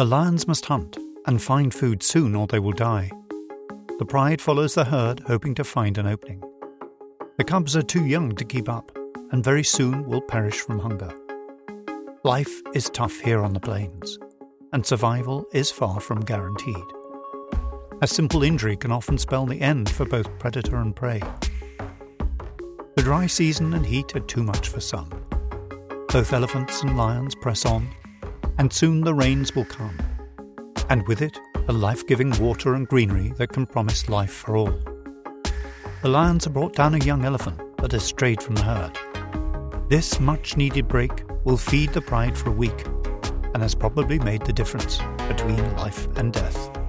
The lions must hunt and find food soon or they will die. The pride follows the herd, hoping to find an opening. The cubs are too young to keep up and very soon will perish from hunger. Life is tough here on the plains, and survival is far from guaranteed. A simple injury can often spell the end for both predator and prey. The dry season and heat are too much for some. Both elephants and lions press on, and soon the rains will come, and with it a life-giving water and greenery that can promise life for all. The lions have brought down a young elephant that has strayed from the herd. This much-needed break will feed the pride for a week, and has probably made the difference between life and death.